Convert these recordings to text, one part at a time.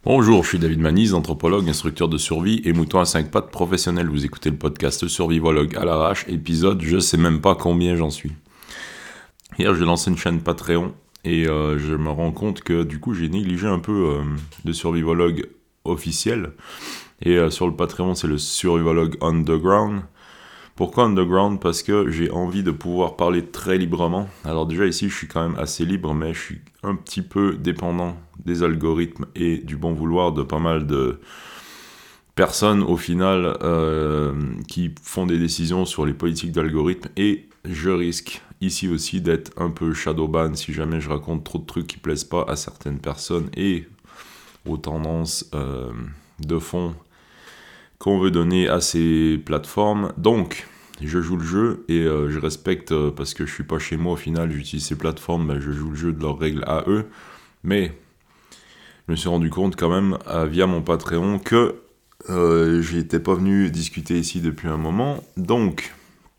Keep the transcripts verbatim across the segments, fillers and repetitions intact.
Bonjour, je suis David Manise, anthropologue, instructeur de survie et mouton à cinq pattes professionnel. Vous écoutez le podcast Survivologue à l'arrache, épisode, je sais même pas combien j'en suis. Hier, j'ai lancé une chaîne Patreon et euh, je me rends compte que du coup, j'ai négligé un peu euh, de Survivologue officiel. Et euh, sur le Patreon, c'est le Survivologue Underground. Pourquoi Underground ? Parce que j'ai envie de pouvoir parler très librement. Alors déjà ici, je suis quand même assez libre, mais je suis un petit peu dépendant des algorithmes et du bon vouloir de pas mal de personnes au final euh, qui font des décisions sur les politiques d'algorithmes. Et je risque ici aussi d'être un peu shadowban si jamais je raconte trop de trucs qui plaisent pas à certaines personnes et aux tendances euh, de fond qu'on veut donner à ces plateformes. Donc, je joue le jeu et euh, je respecte, euh, parce que je suis pas chez moi au final, j'utilise ces plateformes, ben, je joue le jeu de leurs règles à eux. Mais je me suis rendu compte quand même, euh, via mon Patreon, que euh, j'étais pas venu discuter ici depuis un moment. Donc,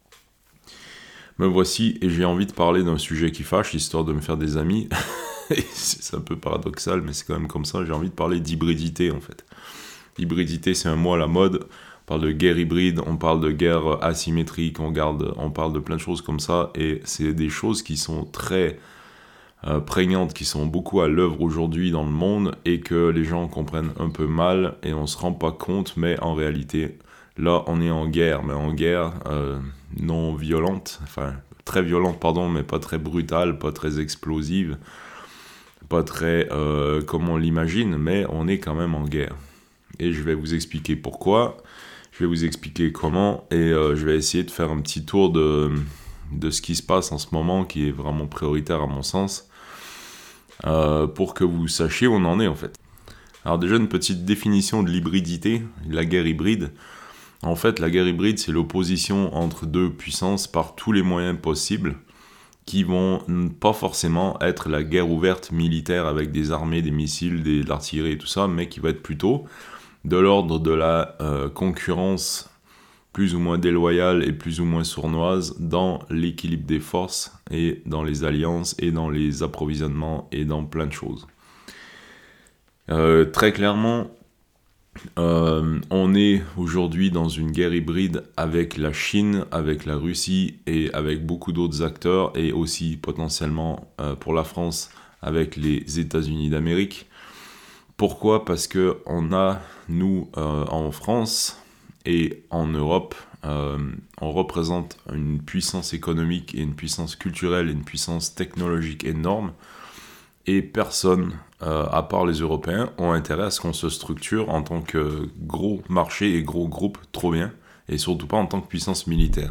me voici et j'ai envie de parler d'un sujet qui fâche, histoire de me faire des amis. C'est un peu paradoxal, mais c'est quand même comme ça. J'ai envie de parler d'hybridité en fait. Hybridité, c'est un mot à la mode. On parle de guerre hybride, on parle de guerre asymétrique, on, garde, on parle de plein de choses comme ça. Et c'est des choses qui sont très euh, prégnantes, qui sont beaucoup à l'œuvre aujourd'hui dans le monde et que les gens comprennent un peu mal et on ne se rend pas compte. Mais en réalité, là, on est en guerre, mais en guerre euh, non violente, enfin très violente, pardon, mais pas très brutale, pas très explosive, pas très euh, comme on l'imagine, mais on est quand même en guerre. Et je vais vous expliquer pourquoi, je vais vous expliquer comment, et euh, je vais essayer de faire un petit tour de, de ce qui se passe en ce moment, qui est vraiment prioritaire à mon sens, euh, pour que vous sachiez où on en est en fait. Alors déjà une petite définition de l'hybridité, la guerre hybride. En fait, la guerre hybride, c'est l'opposition entre deux puissances par tous les moyens possibles, qui vont pas forcément être la guerre ouverte militaire avec des armées, des missiles, des, de l'artillerie et tout ça, mais qui va être plutôt de l'ordre de la euh, concurrence plus ou moins déloyale et plus ou moins sournoise dans l'équilibre des forces et dans les alliances et dans les approvisionnements et dans plein de choses. Euh, très clairement, euh, on est aujourd'hui dans une guerre hybride avec la Chine, avec la Russie et avec beaucoup d'autres acteurs et aussi potentiellement euh, pour la France avec les États-Unis d'Amérique. Pourquoi ? Parce que on a, nous, euh, en France et en Europe, euh, on représente une puissance économique et une puissance culturelle et une puissance technologique énorme. Et personne, euh, à part les Européens, ont intérêt à ce qu'on se structure en tant que gros marché et gros groupe trop bien, et surtout pas en tant que puissance militaire.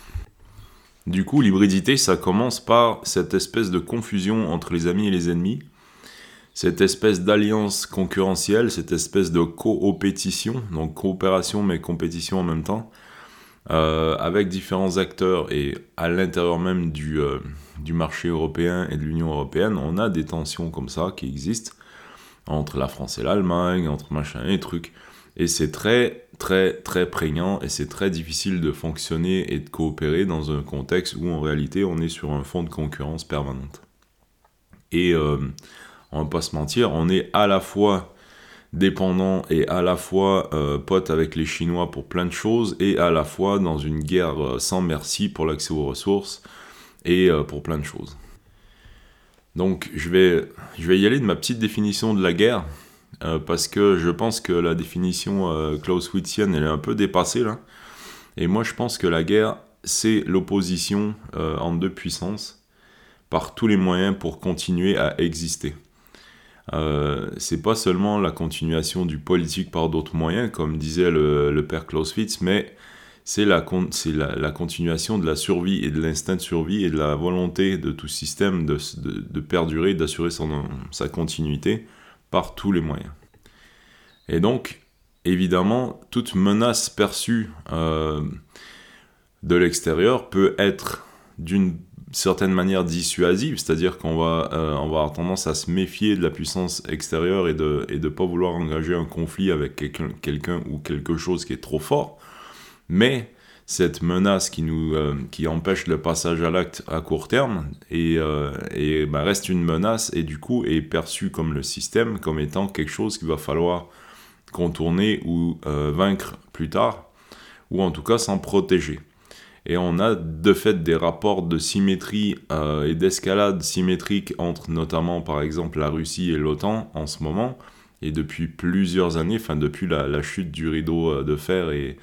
Du coup, l'hybridité, ça commence par cette espèce de confusion entre les amis et les ennemis, cette espèce d'alliance concurrentielle, cette espèce de coopétition, donc coopération mais compétition en même temps, euh, avec différents acteurs et à l'intérieur même du, euh, du marché européen et de l'Union européenne, on a des tensions comme ça qui existent entre la France et l'Allemagne, entre machin et trucs, et c'est très très très prégnant et c'est très difficile de fonctionner et de coopérer dans un contexte où en réalité on est sur un fond de concurrence permanente. Et euh, on va pas se mentir, on est à la fois dépendant et à la fois euh, pote avec les Chinois pour plein de choses et à la fois dans une guerre euh, sans merci pour l'accès aux ressources et euh, pour plein de choses. Donc je vais, je vais y aller de ma petite définition de la guerre euh, parce que je pense que la définition euh, clausewitzienne elle est un peu dépassée là. Et moi je pense que la guerre c'est l'opposition euh, entre deux puissances par tous les moyens pour continuer à exister. Euh, c'est pas seulement la continuation du politique par d'autres moyens, comme disait le, le père Clausewitz, mais c'est, la, c'est la, la continuation de la survie et de l'instinct de survie et de la volonté de tout système de, de, de perdurer, d'assurer son, sa continuité par tous les moyens. Et donc, évidemment, toute menace perçue euh, de l'extérieur peut être d'une certaine manière dissuasive, c'est-à-dire qu'on va, euh, on va avoir tendance à se méfier de la puissance extérieure et de et de pas vouloir engager un conflit avec quelqu'un, quelqu'un ou quelque chose qui est trop fort, mais cette menace qui nous euh, qui empêche le passage à l'acte à court terme et, euh, et bah, reste une menace et du coup est perçue comme le système comme étant quelque chose qu'il va falloir contourner ou euh, vaincre plus tard, ou en tout cas s'en protéger. Et on a de fait des rapports de symétrie euh, et d'escalade symétrique entre notamment par exemple la Russie et l'OTAN en ce moment, et depuis plusieurs années, enfin depuis la, la chute du rideau de fer et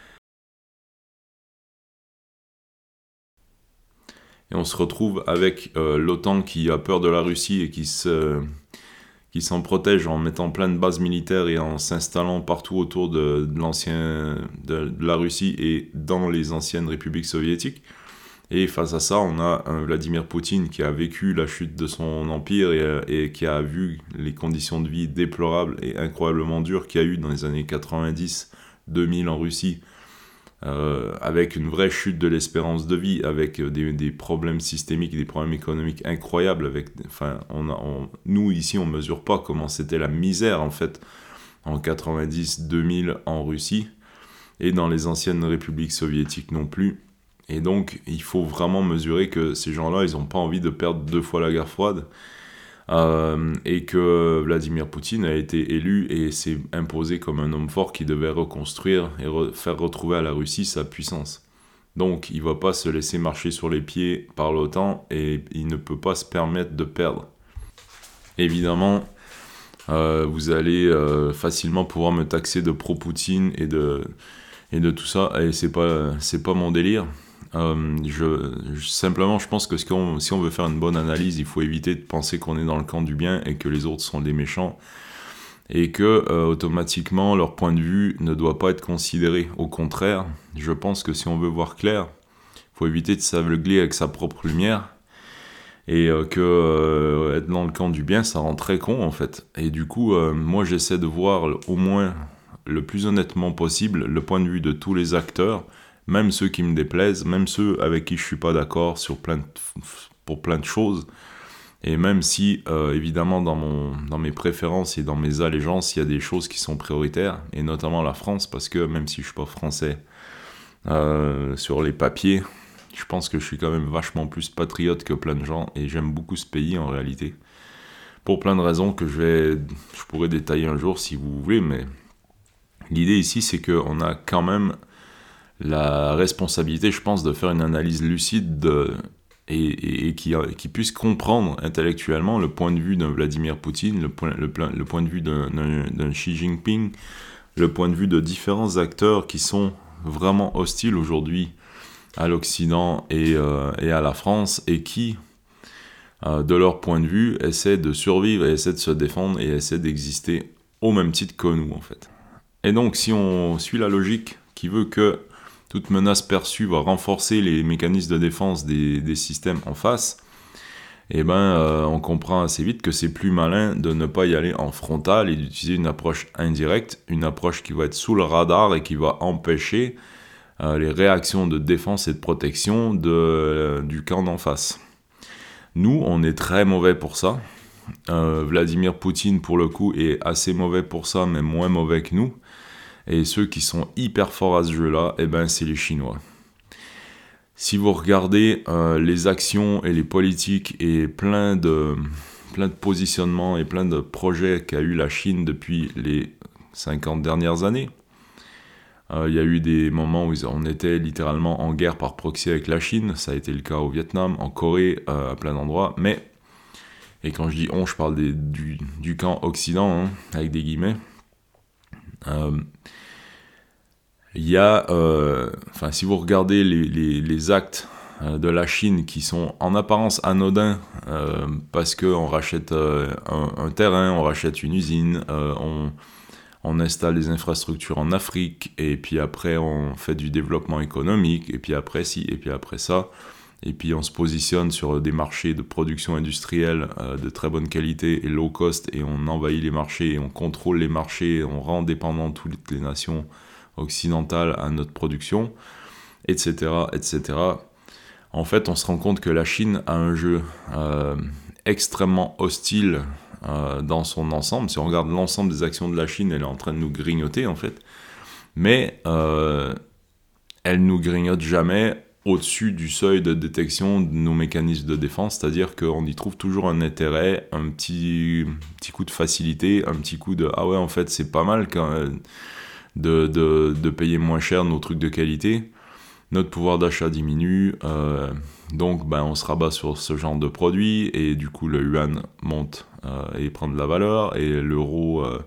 Et on se retrouve avec euh, l'OTAN qui a peur de la Russie et qui, se, qui s'en protège en mettant plein de bases militaires et en s'installant partout autour de, de, l'ancien, de, de la Russie et dans les anciennes républiques soviétiques. Et face à ça, on a un Vladimir Poutine qui a vécu la chute de son empire et, et qui a vu les conditions de vie déplorables et incroyablement dures qu'il y a eu dans les années quatre-vingt-dix deux mille en Russie. Euh, avec une vraie chute de l'espérance de vie, avec des, des problèmes systémiques, des problèmes économiques incroyables. Avec, enfin, on a, on, nous, ici, on ne mesure pas comment c'était la misère, en fait, en quatre-vingt-dix deux mille en Russie, et dans les anciennes républiques soviétiques non plus. Et donc, il faut vraiment mesurer que ces gens-là, ils n'ont pas envie de perdre deux fois la guerre froide, Euh, et que Vladimir Poutine a été élu et s'est imposé comme un homme fort qui devait reconstruire et re- faire retrouver à la Russie sa puissance. Donc il ne va pas se laisser marcher sur les pieds par l'OTAN et il ne peut pas se permettre de perdre. Évidemment, euh, vous allez euh, facilement pouvoir me taxer de pro-Poutine et de, et de tout ça, et c'est pas, c'est pas mon délire. Euh, je, je, simplement, je pense que si on, si on veut faire une bonne analyse, il faut éviter de penser qu'on est dans le camp du bien et que les autres sont des méchants et que euh, automatiquement leur point de vue ne doit pas être considéré. Au contraire, je pense que si on veut voir clair, il faut éviter de s'aveugler avec sa propre lumière et euh, que euh, être dans le camp du bien, ça rend très con en fait. Et du coup, euh, moi j'essaie de voir au moins le plus honnêtement possible le point de vue de tous les acteurs, même ceux qui me déplaisent, même ceux avec qui je suis pas d'accord sur plein de, pour plein de choses, et même si, euh, évidemment, dans, mon, dans mes préférences et dans mes allégeances, il y a des choses qui sont prioritaires, et notamment la France, parce que même si je suis pas français euh, sur les papiers, je pense que je suis quand même vachement plus patriote que plein de gens, et j'aime beaucoup ce pays en réalité, pour plein de raisons que je vais, je pourrais détailler un jour si vous voulez, mais l'idée ici, c'est qu'on a quand même la responsabilité, je pense, de faire une analyse lucide de, et, et, et qui, qui puisse comprendre intellectuellement le point de vue d'un Vladimir Poutine, le point, le, le point de vue d'un, d'un, d'un Xi Jinping, le point de vue de différents acteurs qui sont vraiment hostiles aujourd'hui à l'Occident et, euh, et à la France, et qui, euh, de leur point de vue, essaient de survivre et essaient de se défendre et essaient d'exister au même titre que nous, en fait. Et donc, si on suit la logique qui veut que toute menace perçue va renforcer les mécanismes de défense des, des systèmes en face, et ben, euh, on comprend assez vite que c'est plus malin de ne pas y aller en frontal et d'utiliser une approche indirecte, une approche qui va être sous le radar et qui va empêcher euh, les réactions de défense et de protection de, euh, du camp d'en face. Nous, on est très mauvais pour ça. Euh, Vladimir Poutine, pour le coup, est assez mauvais pour ça, mais moins mauvais que nous. Et ceux qui sont hyper forts à ce jeu-là, eh ben, c'est les Chinois. Si vous regardez euh, les actions et les politiques et plein de, plein de positionnements et plein de projets qu'a eu la Chine depuis les cinquante dernières années, euh, il y a eu des moments où on était littéralement en guerre par proxy avec la Chine, ça a été le cas au Vietnam, en Corée, euh, à plein d'endroits, mais, et quand je dis on, je parle des, du, du camp Occident, hein, avec des guillemets, euh, il y a, euh, enfin, si vous regardez les, les, les actes euh, de la Chine qui sont en apparence anodins, euh, parce qu'on rachète euh, un, un terrain, on rachète une usine, euh, on, on installe des infrastructures en Afrique, et puis après on fait du développement économique, et puis après ci, et puis après ça, et puis on se positionne sur des marchés de production industrielle euh, de très bonne qualité et low cost, et on envahit les marchés, et on contrôle les marchés, on rend dépendant toutes les nations occidentale à notre production, et cetera, et cetera. En fait, on se rend compte que la Chine a un jeu euh, extrêmement hostile euh, dans son ensemble. Si on regarde l'ensemble des actions de la Chine, elle est en train de nous grignoter, en fait. Mais euh, elle nous grignote jamais au-dessus du seuil de détection de nos mécanismes de défense, c'est-à-dire qu'on y trouve toujours un intérêt, un petit, petit coup de facilité, un petit coup de « ah ouais, en fait, c'est pas mal quand, de, de, de payer moins cher nos trucs de qualité ». Notre pouvoir d'achat diminue, euh, donc ben, on se rabat sur ce genre de produits, et du coup le yuan monte euh, et prend de la valeur, et l'euro euh,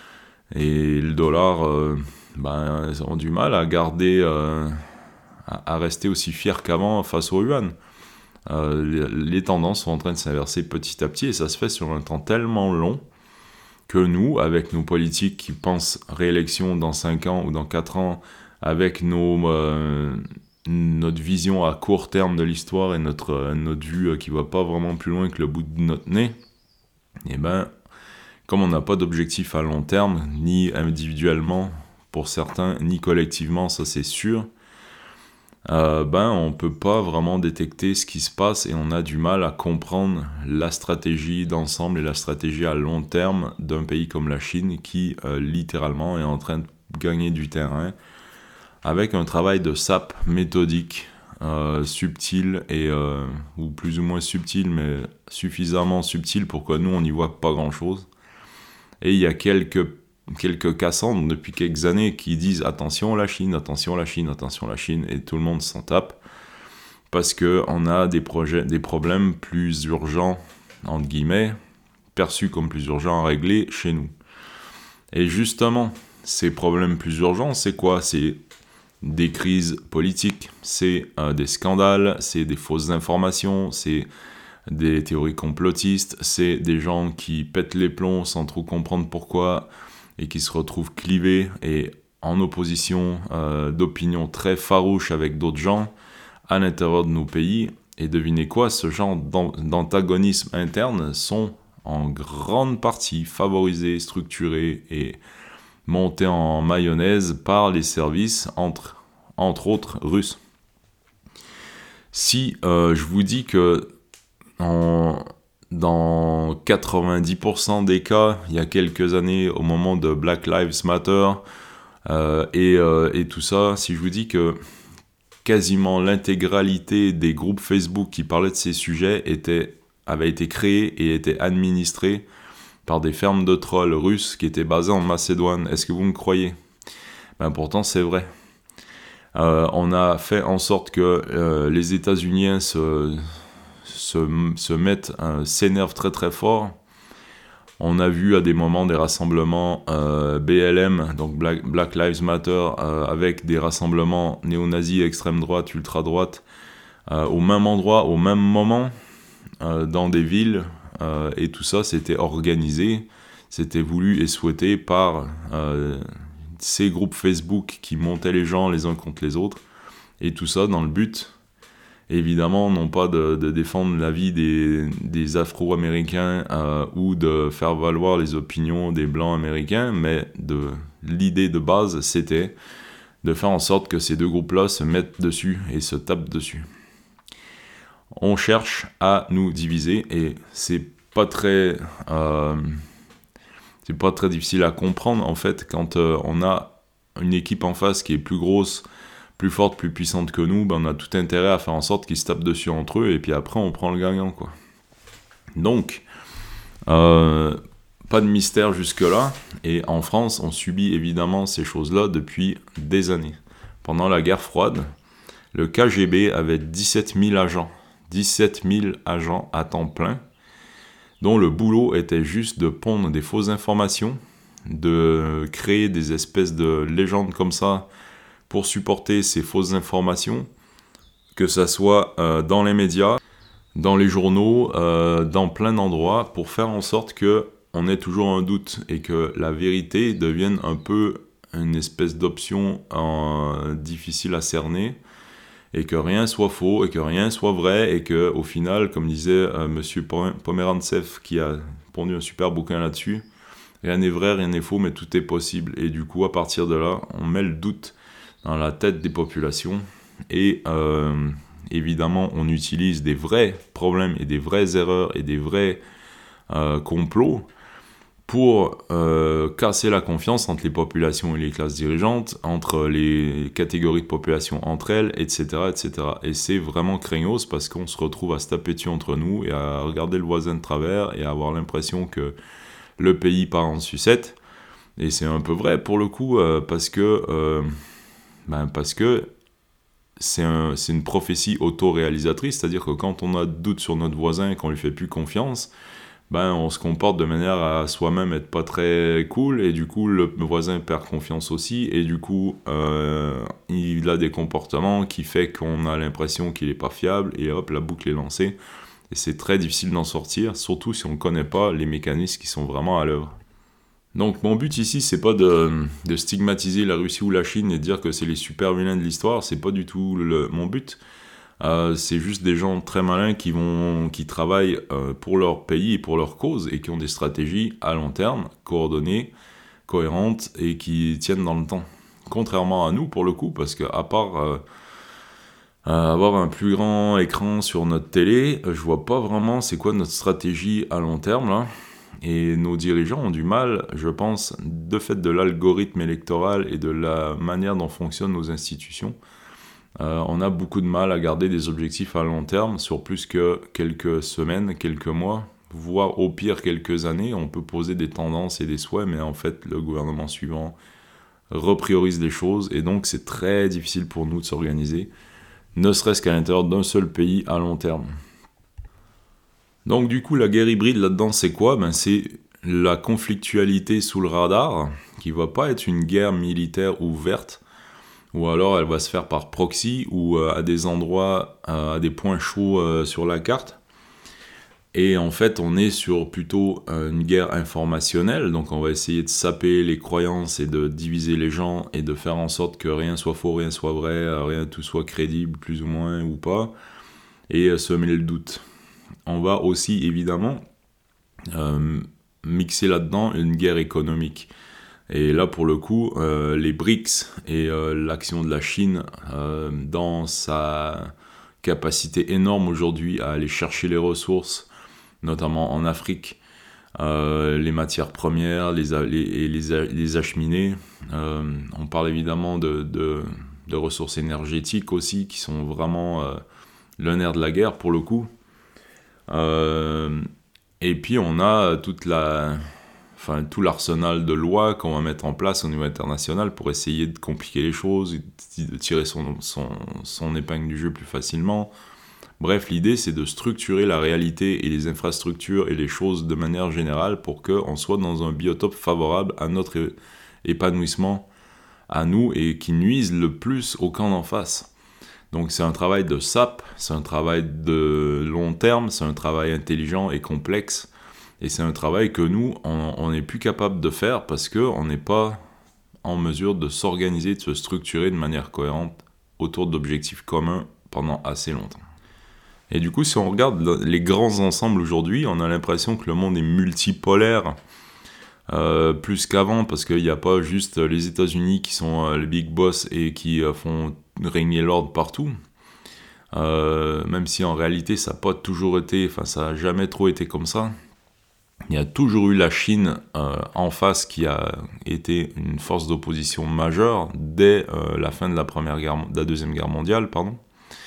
et le dollar euh, ben, ont du mal à garder, euh, à, à rester aussi fiers qu'avant face au yuan. Euh, les, les tendances sont en train de s'inverser petit à petit, et ça se fait sur un temps tellement long que nous, avec nos politiques qui pensent réélection dans cinq ans ou dans quatre ans, avec nos, euh, notre vision à court terme de l'histoire et notre, euh, notre vue euh, qui va pas vraiment plus loin que le bout de notre nez, et ben, comme on n'a pas d'objectif à long terme, ni individuellement pour certains, ni collectivement, ça c'est sûr, euh, ben on peut pas vraiment détecter ce qui se passe, et on a du mal à comprendre la stratégie d'ensemble et la stratégie à long terme d'un pays comme la Chine qui euh, littéralement est en train de gagner du terrain avec un travail de sape méthodique, euh, subtil, et, euh, ou plus ou moins subtil, mais suffisamment subtil pour que nous, on n'y voit pas grand-chose. Et il y a quelques, quelques Cassandres depuis quelques années qui disent « attention la Chine, attention la Chine, attention la Chine », et tout le monde s'en tape, parce qu'on a des, projets, des problèmes plus urgents, entre guillemets, perçus comme plus urgents à régler chez nous. Et justement, ces problèmes plus urgents, c'est quoi ? C'est des crises politiques, c'est euh, des scandales, c'est des fausses informations, c'est des théories complotistes, c'est des gens qui pètent les plombs sans trop comprendre pourquoi et qui se retrouvent clivés et en opposition euh, d'opinions très farouches avec d'autres gens à l'intérieur de nos pays. Et devinez quoi, ce genre d'antagonismes internes sont en grande partie favorisés, structurés et monté en mayonnaise par les services, entre, entre autres, russes. Si euh, je vous dis que en, dans quatre-vingt-dix pour cent des cas, il y a quelques années, au moment de Black Lives Matter euh, et, euh, et tout ça, si je vous dis que quasiment l'intégralité des groupes Facebook qui parlaient de ces sujets étaient, avaient été créés et étaient administrés par des fermes de trolls russes qui étaient basées en Macédoine. Est-ce que vous me croyez ? Ben pourtant, c'est vrai. Euh, on a fait en sorte que euh, les États-Unis se, se, se mettent, euh, s'énervent très très fort. On a vu à des moments des rassemblements euh, B L M, donc Black, Black Lives Matter, euh, avec des rassemblements néo-nazis, extrême droite, ultra droite, euh, au même endroit, au même moment, euh, dans des villes. Euh, et tout ça, c'était organisé, c'était voulu et souhaité par euh, ces groupes Facebook qui montaient les gens les uns contre les autres. Et tout ça dans le but, évidemment, non pas de, de défendre la vie des, des Afro-Américains euh, ou de faire valoir les opinions des Blancs américains, mais de, l'idée de base, c'était de faire en sorte que ces deux groupes-là se mettent dessus et se tapent dessus. On cherche à nous diviser, et c'est pas très euh, c'est pas très difficile à comprendre en fait quand euh, on a une équipe en face qui est plus grosse, plus forte, plus puissante que nous, ben on a tout intérêt à faire en sorte qu'ils se tapent dessus entre eux, et puis après on prend le gagnant, quoi. Donc euh, pas de mystère jusque là, et en France on subit évidemment ces choses là depuis des années. Pendant la guerre froide, le K G B avait dix-sept mille agents dix-sept mille agents à temps plein, dont le boulot était juste de pondre des fausses informations, de créer des espèces de légendes comme ça pour supporter ces fausses informations, que ça soit euh, dans les médias, dans les journaux, euh, dans plein d'endroits, pour faire en sorte qu'on ait toujours un doute et que la vérité devienne un peu une espèce d'option euh, difficile à cerner, et que rien soit faux, et que rien soit vrai, et que au final, comme disait euh, Monsieur Pomerantsev, qui a pondu un super bouquin là-dessus, rien n'est vrai, rien n'est faux, mais tout est possible. Et du coup, à partir de là, on met le doute dans la tête des populations, et euh, évidemment, on utilise des vrais problèmes, et des vraies erreurs, et des vrais euh, complots, pour euh, casser la confiance entre les populations et les classes dirigeantes, entre les catégories de population entre elles, et cetera, et cetera. Et c'est vraiment craignos parce qu'on se retrouve à se taper dessus entre nous et à regarder le voisin de travers et à avoir l'impression que le pays part en sucette. Et c'est un peu vrai pour le coup, euh, parce que, euh, ben parce que c'est, un, c'est une prophétie auto-réalisatrice, c'est-à-dire que quand on a doute sur notre voisin et qu'on lui fait plus confiance, ben on se comporte de manière à soi-même être pas très cool, et du coup le voisin perd confiance aussi, et du coup euh, il a des comportements qui fait qu'on a l'impression qu'il est pas fiable, et hop, la boucle est lancée, et c'est très difficile d'en sortir, surtout si on connaît pas les mécanismes qui sont vraiment à l'œuvre. Donc mon but ici, c'est pas de, de stigmatiser la Russie ou la Chine et de dire que c'est les super vilains de l'histoire, c'est pas du tout le, mon but. Euh, c'est juste des gens très malins qui, vont, qui travaillent euh, pour leur pays et pour leur cause et qui ont des stratégies à long terme, coordonnées, cohérentes et qui tiennent dans le temps. Contrairement à nous, pour le coup, parce qu'à part euh, euh, avoir un plus grand écran sur notre télé, je vois pas vraiment c'est quoi notre stratégie à long terme, là. Et nos dirigeants ont du mal, je pense, de fait de l'algorithme électoral et de la manière dont fonctionnent nos institutions. Euh, on a beaucoup de mal à garder des objectifs à long terme sur plus que quelques semaines, quelques mois, voire au pire quelques années. On peut poser des tendances et des souhaits, mais en fait le gouvernement suivant repriorise les choses et donc c'est très difficile pour nous de s'organiser, ne serait-ce qu'à l'intérieur d'un seul pays à long terme. Donc du coup la guerre hybride là-dedans c'est quoi ? Ben, c'est la conflictualité sous le radar, qui va pas être une guerre militaire ouverte, ou alors elle va se faire par proxy ou euh, à des endroits, euh, à des points chauds euh, sur la carte. Et en fait, on est sur plutôt euh, une guerre informationnelle, donc on va essayer de saper les croyances et de diviser les gens et de faire en sorte que rien soit faux, rien soit vrai, euh, rien tout soit crédible, plus ou moins, ou pas, et euh, semer le doute. On va aussi, évidemment, euh, mixer là-dedans une guerre économique. Et là, pour le coup, euh, les B R I C S et euh, l'action de la Chine euh, dans sa capacité énorme aujourd'hui à aller chercher les ressources, notamment en Afrique, euh, les matières premières, les, les, les, les acheminer. Euh, on parle évidemment de, de, de ressources énergétiques aussi, qui sont vraiment euh, le nerf de la guerre, pour le coup. Euh, et puis, on a toute la... Enfin, tout l'arsenal de lois qu'on va mettre en place au niveau international pour essayer de compliquer les choses, de tirer son, son, son épingle du jeu plus facilement. Bref, l'idée, c'est de structurer la réalité et les infrastructures et les choses de manière générale pour qu'on soit dans un biotope favorable à notre épanouissement, à nous, et qui nuise le plus au camp d'en face. Donc c'est un travail de sape, c'est un travail de long terme, c'est un travail intelligent et complexe. Et c'est un travail que nous, on n'est plus capable de faire parce qu'on n'est pas en mesure de s'organiser, de se structurer de manière cohérente autour d'objectifs communs pendant assez longtemps. Et du coup, si on regarde les grands ensembles aujourd'hui, on a l'impression que le monde est multipolaire euh, plus qu'avant, parce qu'il n'y a pas juste les États-Unis qui sont euh, les big boss et qui euh, font régner l'ordre partout. Euh, même si en réalité, ça n'a pas toujours été, enfin, ça n'a jamais trop été comme ça. Il y a toujours eu la Chine euh, en face qui a été une force d'opposition majeure dès euh, la fin de la, première guerre, de la Deuxième Guerre mondiale. Pardon.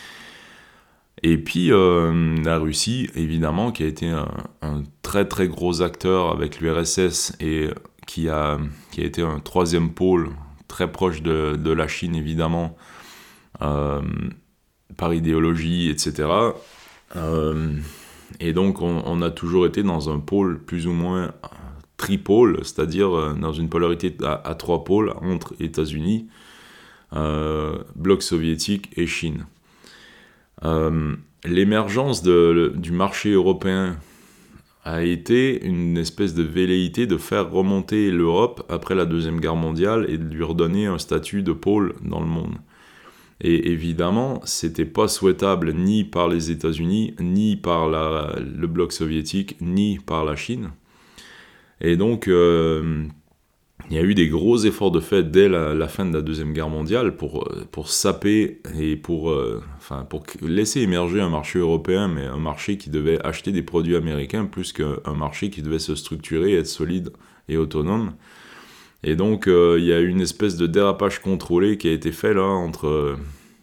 Et puis euh, la Russie, évidemment, qui a été un, un très très gros acteur avec l'U R S S et qui a, qui a été un troisième pôle très proche de, de la Chine, évidemment, euh, par idéologie, et cetera. Euh, Et donc, on, on a toujours été dans un pôle plus ou moins tripôle, c'est-à-dire dans une polarité à, à trois pôles entre États-Unis, euh, bloc soviétique et Chine. Euh, l'émergence de, du marché européen a été une espèce de velléité de faire remonter l'Europe après la Deuxième Guerre mondiale et de lui redonner un statut de pôle dans le monde. Et évidemment, c'était pas souhaitable ni par les États-Unis, ni par la, le bloc soviétique, ni par la Chine. Et donc, euh, il y a eu des gros efforts de fait dès la, la fin de la Deuxième Guerre mondiale pour, pour saper et pour, euh, enfin, pour laisser émerger un marché européen, mais un marché qui devait acheter des produits américains plus qu'un marché qui devait se structurer, être solide et autonome. Et donc, euh, il y a eu une espèce de dérapage contrôlé qui a été fait là entre... Euh,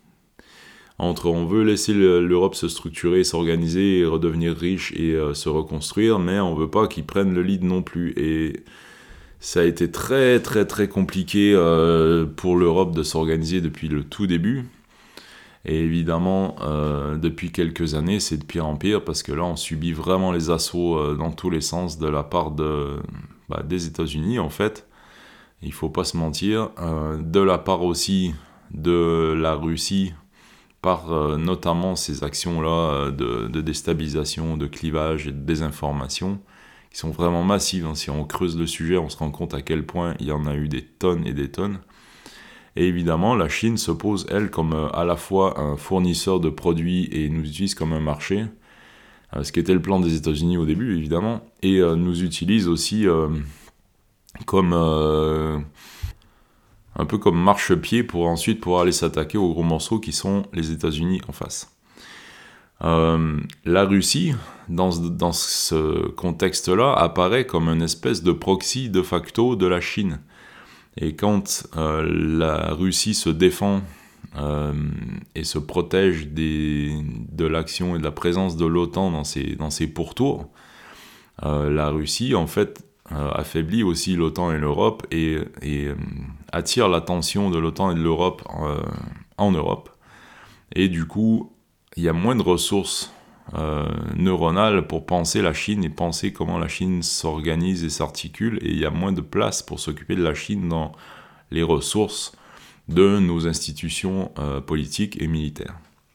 entre on veut laisser l'Europe se structurer, s'organiser, et redevenir riche et euh, se reconstruire, mais on veut pas qu'ils prennent le lead non plus. Et ça a été très très très compliqué euh, pour l'Europe de s'organiser depuis le tout début. Et évidemment, euh, depuis quelques années, c'est de pire en pire, parce que là, on subit vraiment les assauts euh, dans tous les sens de la part de, bah, des États-Unis, en fait. Il faut pas se mentir. Euh, de la part aussi de la Russie, par euh, notamment ces actions-là euh, de, de déstabilisation, de clivage et de désinformation, qui sont vraiment massives. Hein. Si on creuse le sujet, on se rend compte à quel point il y en a eu des tonnes et des tonnes. Et évidemment, la Chine se pose, elle, comme euh, à la fois un fournisseur de produits et nous utilise comme un marché, euh, ce qui était le plan des États-Unis au début, évidemment, et euh, nous utilise aussi euh, comme... Euh, un peu comme marchepied pour ensuite pouvoir aller s'attaquer aux gros morceaux qui sont les États-Unis en face. Euh, la Russie, dans, dans ce contexte-là, apparaît comme une espèce de proxy de facto de la Chine. Et quand euh, la Russie se défend euh, et se protège des, de l'action et de la présence de l'OTAN dans ses, dans ses pourtours, euh, la Russie, en fait, euh, affaiblit aussi l'OTAN et l'Europe et, et euh, attire l'attention de l'OTAN et de l'Europe euh, en Europe. Et du coup, il y a moins de ressources euh, neuronales pour penser la Chine et penser comment la Chine s'organise et s'articule, et il y a moins de place pour s'occuper de la Chine dans les ressources de nos institutions euh, politiques et militaires.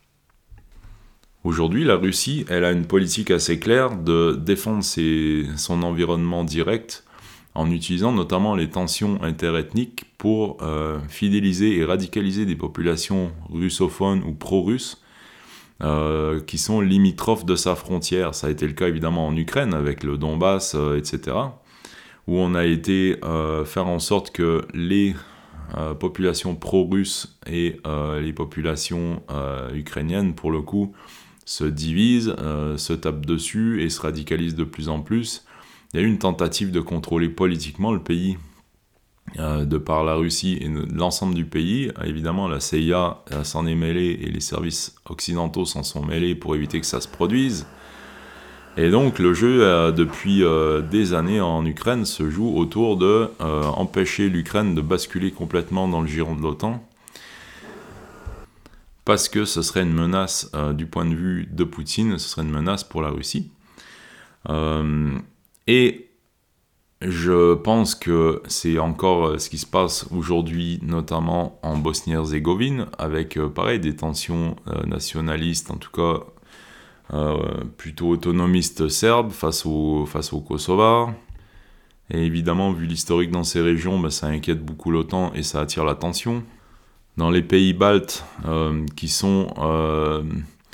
Aujourd'hui, la Russie, elle a une politique assez claire de défendre ses, son environnement direct en utilisant notamment les tensions interethniques pour euh, fidéliser et radicaliser des populations russophones ou pro-russes euh, qui sont limitrophes de sa frontière. Ça a été le cas évidemment en Ukraine avec le Donbass, euh, et cetera, où on a été euh, faire en sorte que les euh, populations pro-russes et euh, les populations euh, ukrainiennes, pour le coup, se divisent, euh, se tapent dessus et se radicalisent de plus en plus. Il y a eu une tentative de contrôler politiquement le pays euh, de par la Russie et l'ensemble du pays. Évidemment, la C I A euh, s'en est mêlée et les services occidentaux s'en sont mêlés pour éviter que ça se produise. Et donc, le jeu, euh, depuis euh, des années en Ukraine, se joue autour de euh, empêcher l'Ukraine de basculer complètement dans le giron de l'OTAN, parce que ce serait une menace euh, du point de vue de Poutine, ce serait une menace pour la Russie. Euh, et je pense que c'est encore ce qui se passe aujourd'hui, notamment en Bosnie-Herzégovine, avec, euh, pareil, des tensions euh, nationalistes, en tout cas euh, plutôt autonomistes serbes face aux face aux Kosovars. Et évidemment, vu l'historique dans ces régions, bah, ça inquiète beaucoup l'OTAN et ça attire l'attention. Dans les pays baltes, euh, qui sont euh,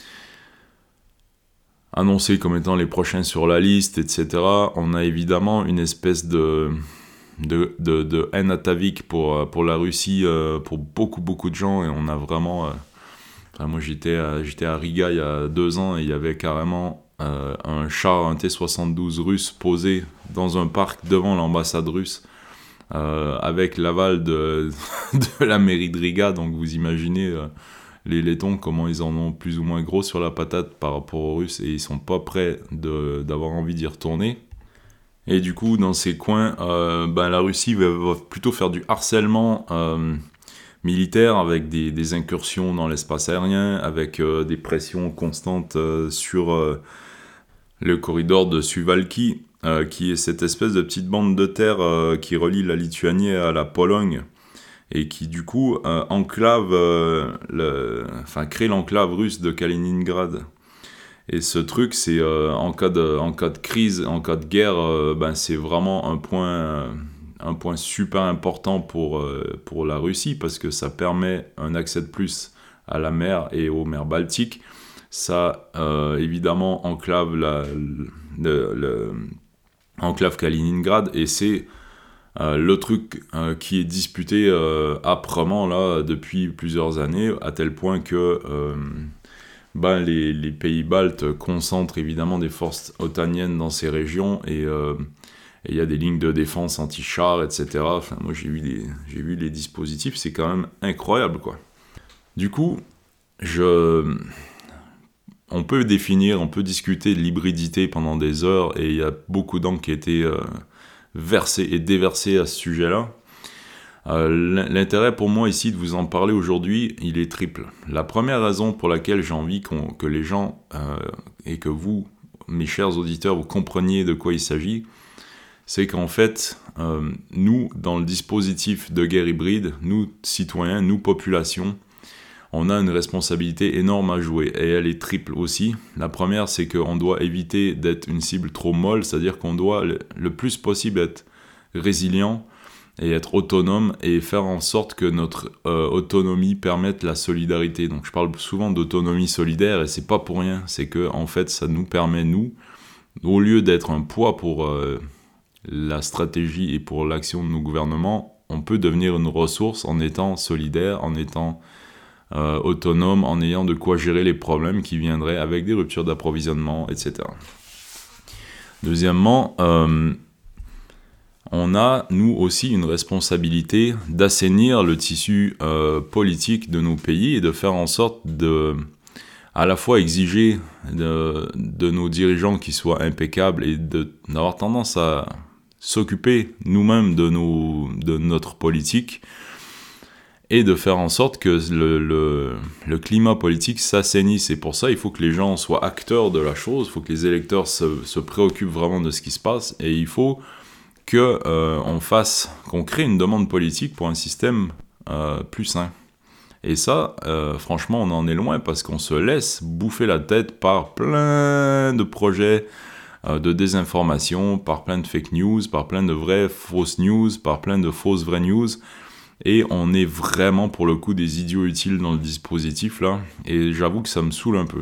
annoncés comme étant les prochains sur la liste, et cetera, on a évidemment une espèce de, de, de, de haine atavique pour, pour la Russie, euh, pour beaucoup, beaucoup de gens, et on a vraiment... Euh, enfin, moi, j'étais à, j'étais à Riga il y a deux ans, et il y avait carrément euh, un char, un T soixante-douze russe, posé dans un parc devant l'ambassade russe, Euh, avec l'aval de, de la mairie de Riga, donc vous imaginez euh, les Lettons, comment ils en ont plus ou moins gros sur la patate par rapport aux Russes, et ils sont pas prêts de, d'avoir envie d'y retourner. Et du coup, dans ces coins, euh, ben, la Russie va, va plutôt faire du harcèlement euh, militaire, avec des, des incursions dans l'espace aérien, avec euh, des pressions constantes euh, sur euh, le corridor de Suwałki, Euh, qui est cette espèce de petite bande de terre euh, qui relie la Lituanie à la Pologne, et qui du coup euh, enclave, euh, le... enfin crée l'enclave russe de Kaliningrad. Et ce truc, c'est euh, en cas de, en cas de crise, en cas de guerre, euh, ben c'est vraiment un point, euh, un point super important pour euh, pour la Russie, parce que ça permet un accès de plus à la mer et aux mers baltiques. Ça euh, évidemment enclave la le, le enclave Kaliningrad, et c'est Euh, le truc euh, qui est disputé euh, âprement là depuis plusieurs années, à tel point que euh, ben, les, les pays baltes concentrent évidemment des forces otaniennes dans ces régions et euh, il y a des lignes de défense anti-chars, et cetera. Enfin, moi j'ai vu, les, j'ai vu les dispositifs, c'est quand même incroyable, quoi. Du coup, je... on peut définir, on peut discuter de l'hybridité pendant des heures, et il y a beaucoup d'encre qui a été euh, versée et déversée à ce sujet-là. Euh, l'intérêt pour moi ici de vous en parler aujourd'hui, il est triple. La première raison pour laquelle j'ai envie qu'on, que les gens, euh, et que vous, mes chers auditeurs, vous compreniez de quoi il s'agit, c'est qu'en fait, euh, nous, dans le dispositif de guerre hybride, nous, citoyens, nous, population, on a une responsabilité énorme à jouer, et elle est triple aussi. La première, c'est qu'on doit éviter d'être une cible trop molle, c'est-à-dire qu'on doit le, le plus possible être résilient et être autonome, et faire en sorte que notre euh, autonomie permette la solidarité. Donc je parle souvent d'autonomie solidaire, et c'est pas pour rien, c'est que en fait, ça nous permet, nous, au lieu d'être un poids pour... Euh, la stratégie et pour l'action de nos gouvernements, on peut devenir une ressource en étant solidaire, en étant euh, autonome, en ayant de quoi gérer les problèmes qui viendraient avec des ruptures d'approvisionnement, et cetera. Deuxièmement, euh, on a, nous aussi, une responsabilité d'assainir le tissu euh, politique de nos pays et de faire en sorte de, à la fois exiger de, de nos dirigeants qu'ils soient impeccables et de, d'avoir tendance à s'occuper nous-mêmes de, nos, de notre politique, et de faire en sorte que le, le, le climat politique s'assainisse. Et pour ça, il faut que les gens soient acteurs de la chose, il faut que les électeurs se, se préoccupent vraiment de ce qui se passe, et il faut que, euh, on fasse, qu'on crée une demande politique pour un système euh, plus sain. Et ça, euh, franchement, on en est loin, parce qu'on se laisse bouffer la tête par plein de projets de désinformation, par plein de fake news, par plein de vraies fausses news, par plein de fausses vraies news, et on est vraiment pour le coup des idiots utiles dans le dispositif là, et j'avoue que ça me saoule un peu.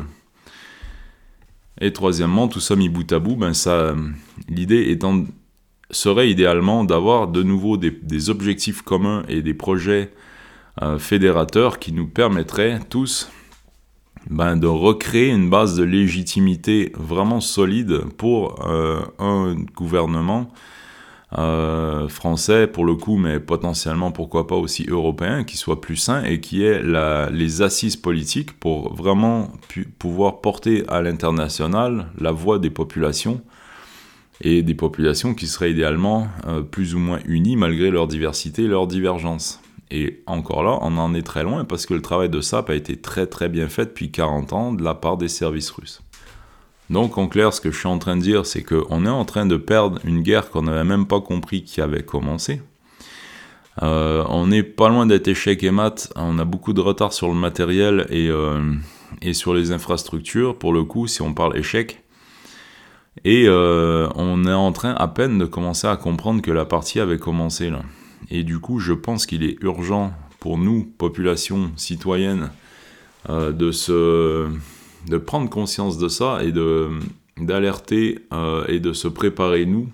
Et troisièmement, tout ça mis bout à bout, ben ça, l'idée étant, serait idéalement d'avoir de nouveau des, des objectifs communs et des projets euh, fédérateurs qui nous permettraient tous Ben, de recréer une base de légitimité vraiment solide pour euh, un gouvernement euh, français pour le coup, mais potentiellement pourquoi pas aussi européen, qui soit plus sain et qui ait la, les assises politiques pour vraiment pu, pouvoir porter à l'international la voix des populations, et des populations qui seraient idéalement euh, plus ou moins unies malgré leur diversité et leurs divergences. Et encore là, on en est très loin, parce que le travail de S A P a été très très bien fait depuis quarante ans de la part des services russes. Donc en clair, ce que je suis en train de dire, c'est qu'on est en train de perdre une guerre qu'on n'avait même pas compris qui avait commencé. Euh, on n'est pas loin d'être échec et mat, on a beaucoup de retard sur le matériel et, euh, et sur les infrastructures, pour le coup, si on parle échec. Et euh, on est en train à peine de commencer à comprendre que la partie avait commencé là. Et du coup, je pense qu'il est urgent pour nous, population citoyenne, euh, de, se, de prendre conscience de ça et de, d'alerter euh, et de se préparer, nous,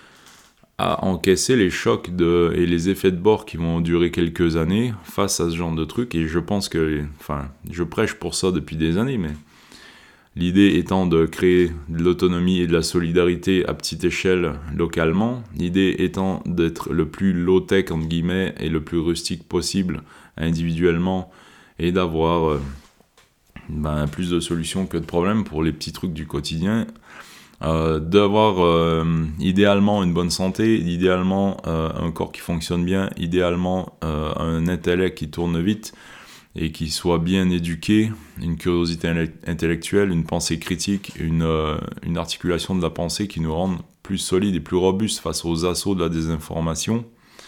à encaisser les chocs de, et les effets de bord qui vont durer quelques années face à ce genre de trucs. Et je pense que, enfin, je prêche pour ça depuis des années, mais l'idée étant de créer de l'autonomie et de la solidarité à petite échelle localement, l'idée étant d'être le plus low-tech entre guillemets et le plus rustique possible individuellement, et d'avoir euh, ben, plus de solutions que de problèmes pour les petits trucs du quotidien, euh, d'avoir euh, idéalement une bonne santé, idéalement euh, un corps qui fonctionne bien, idéalement euh, un intellect qui tourne vite, et qui soit bien éduqué, une curiosité intellectuelle, une pensée critique, une, euh, une articulation de la pensée qui nous rende plus solides et plus robustes face aux assauts de la désinformation.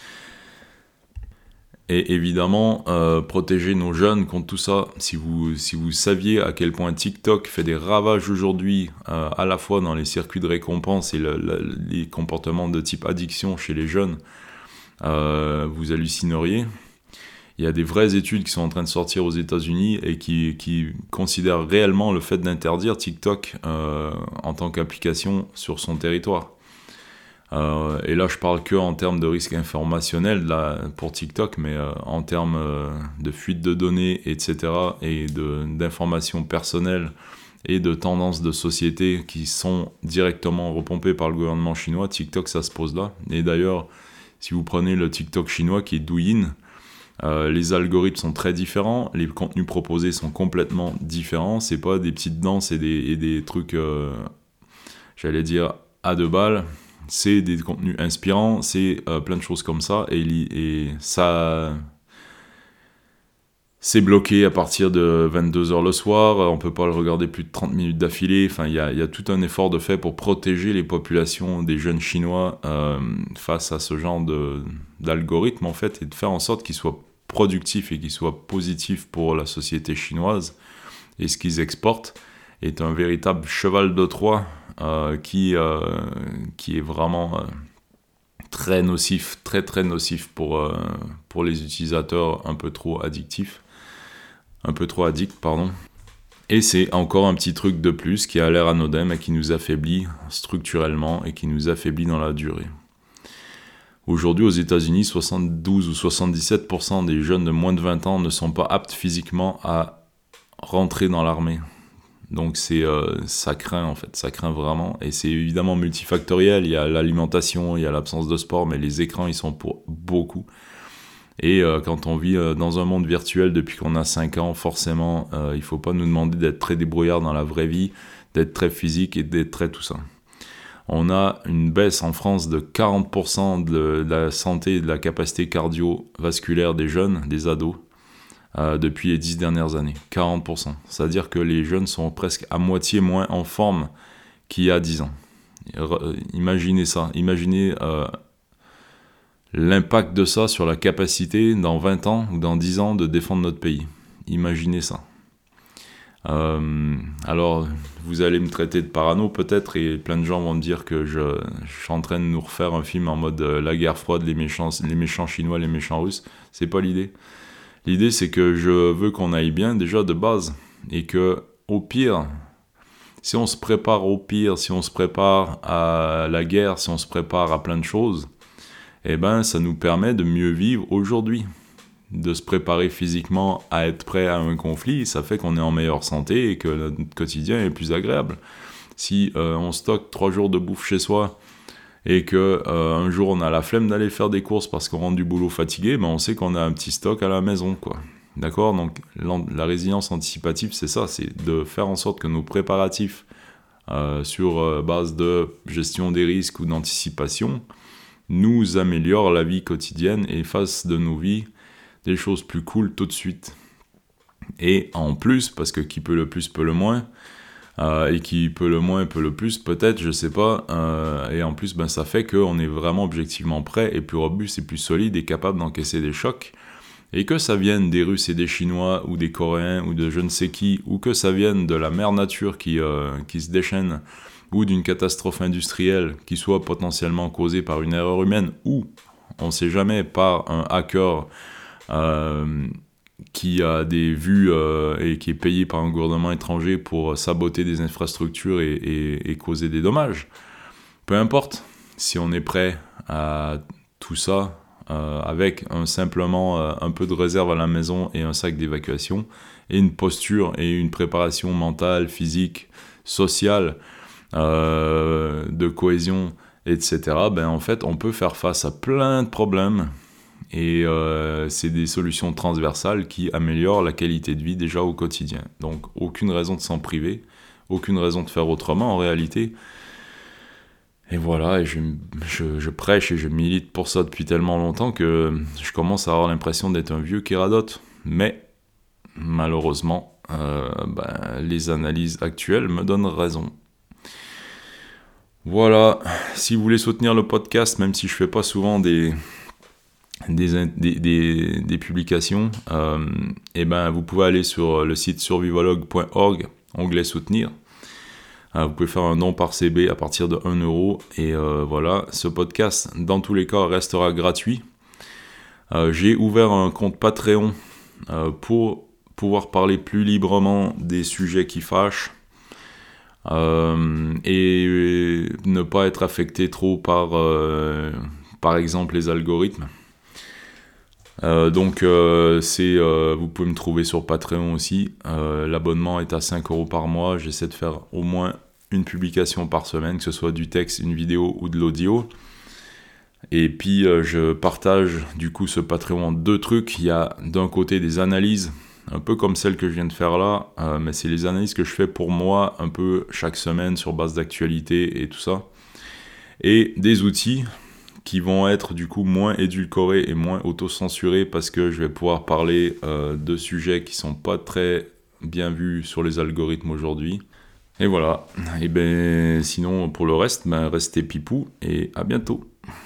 Et évidemment, euh, protéger nos jeunes contre tout ça. Si vous, si vous saviez à quel point TikTok fait des ravages aujourd'hui, euh, à la fois dans les circuits de récompense et le, le, les comportements de type addiction chez les jeunes, euh, vous hallucineriez. Il y a des vraies études qui sont en train de sortir aux États-Unis et qui, qui considèrent réellement le fait d'interdire TikTok euh, en tant qu'application sur son territoire. Euh, et là, je parle que en termes de risque informationnel là, pour TikTok, mais euh, en termes euh, de fuite de données, et cetera, et de, d'informations personnelles et de tendances de société qui sont directement repompées par le gouvernement chinois, TikTok, ça se pose là. Et d'ailleurs, si vous prenez le TikTok chinois qui est Douyin, euh, les algorithmes sont très différents, les contenus proposés sont complètement différents. C'est pas des petites danses et des, et des trucs, euh, j'allais dire, à deux balles. C'est des contenus inspirants, c'est euh, plein de choses comme ça, et, et ça, c'est bloqué à partir de vingt-deux heures le soir, on peut pas le regarder plus de trente minutes d'affilée, enfin il y a, y a tout un effort de fait pour protéger les populations des jeunes chinois euh, face à ce genre de, d'algorithme en fait, et de faire en sorte qu'ils soient productifs et qu'ils soient positifs pour la société chinoise, et ce qu'ils exportent est un véritable cheval de Troie euh, qui, euh, qui est vraiment euh, très nocif, très très nocif pour, euh, pour les utilisateurs un peu trop addictifs, un peu trop addicts, pardon. Et c'est encore un petit truc de plus qui a l'air anodin, mais qui nous affaiblit structurellement et qui nous affaiblit dans la durée. Aujourd'hui, aux États-Unis, soixante-douze ou soixante-dix-sept pour cent des jeunes de moins de vingt ans ne sont pas aptes physiquement à rentrer dans l'armée. Donc c'est, euh, ça craint en fait, ça craint vraiment. Et c'est évidemment multifactoriel, il y a l'alimentation, il y a l'absence de sport, mais les écrans, ils sont pour beaucoup. Et euh, quand on vit euh, dans un monde virtuel depuis qu'on a cinq ans, forcément, euh, il ne faut pas nous demander d'être très débrouillard dans la vraie vie, d'être très physique et d'être très tout ça. On a une baisse en France de quarante pour cent de la santé et de la capacité cardiovasculaire des jeunes, des ados, Euh, depuis les dix dernières années, quarante pour cent. C'est-à-dire que les jeunes sont presque à moitié moins en forme qu'il y a dix ans. Euh, imaginez ça, imaginez euh, l'impact de ça sur la capacité dans vingt ans ou dans dix ans de défendre notre pays. Imaginez ça. Euh, alors, vous allez me traiter de parano peut-être, et plein de gens vont me dire que je, je suis en train de nous refaire un film en mode euh, la guerre froide, les méchants, les méchants chinois, les méchants russes. C'est pas l'idée. L'idée, c'est que je veux qu'on aille bien déjà de base, et que au pire, si on se prépare au pire, si on se prépare à la guerre, si on se prépare à plein de choses, eh ben, ça nous permet de mieux vivre aujourd'hui, de se préparer physiquement à être prêt à un conflit. Ça fait qu'on est en meilleure santé et que notre quotidien est plus agréable. Si euh, on stocke trois jours de bouffe chez soi, et que euh, un jour on a la flemme d'aller faire des courses parce qu'on rentre du boulot fatigué, ben on sait qu'on a un petit stock à la maison, quoi. D'accord ? Donc la résilience anticipative, c'est ça, c'est de faire en sorte que nos préparatifs euh, sur euh, base de gestion des risques ou d'anticipation nous améliorent la vie quotidienne et fassent de nos vies des choses plus cool tout de suite. Et en plus, parce que qui peut le plus peut le moins, Euh, et qui peut le moins peut le plus, peut-être, je sais pas, euh, et en plus ben, ça fait qu'on est vraiment objectivement prêt et plus robuste et plus solide et capable d'encaisser des chocs, et que ça vienne des Russes et des Chinois ou des Coréens ou de je ne sais qui, ou que ça vienne de la mère nature qui, euh, qui se déchaîne, ou d'une catastrophe industrielle qui soit potentiellement causée par une erreur humaine, ou, on sait jamais, par un hacker euh, qui a des vues euh, et qui est payé par un gouvernement étranger pour saboter des infrastructures et, et, et causer des dommages. Peu importe, si on est prêt à tout ça, euh, avec un, simplement euh, un peu de réserve à la maison et un sac d'évacuation, et une posture et une préparation mentale, physique, sociale, euh, de cohésion, et cetera, ben en fait, on peut faire face à plein de problèmes. Et euh, c'est des solutions transversales qui améliorent la qualité de vie déjà au quotidien. Donc aucune raison de s'en priver, aucune raison de faire autrement en réalité. Et voilà, et je, je, je prêche et je milite pour ça depuis tellement longtemps que je commence à avoir l'impression d'être un vieux qui radote. Mais malheureusement, euh, ben, les analyses actuelles me donnent raison. Voilà, si vous voulez soutenir le podcast, même si je fais pas souvent des... Des, des, des, des publications, euh, et ben vous pouvez aller sur le site survivologue point org, onglet soutenir. Euh, vous pouvez faire un don par C B à partir de un euro, et euh, voilà, ce podcast dans tous les cas restera gratuit. Euh, j'ai ouvert un compte Patreon euh, pour pouvoir parler plus librement des sujets qui fâchent, Euh, et ne pas être affecté trop par, euh, par exemple, les algorithmes. Euh, donc, euh, c'est, euh, vous pouvez me trouver sur Patreon aussi. Euh, l'abonnement est à cinq euros par mois. J'essaie de faire au moins une publication par semaine, que ce soit du texte, une vidéo ou de l'audio. Et puis, euh, je partage du coup ce Patreon en deux trucs. Il y a d'un côté des analyses, un peu comme celle que je viens de faire là, euh, mais c'est les analyses que je fais pour moi, un peu chaque semaine sur base d'actualité et tout ça. Et des outils qui vont être du coup moins édulcorés et moins auto-censurés parce que je vais pouvoir parler euh, de sujets qui sont pas très bien vus sur les algorithmes aujourd'hui. Et voilà. Et ben sinon pour le reste, ben, restez pipou et à bientôt.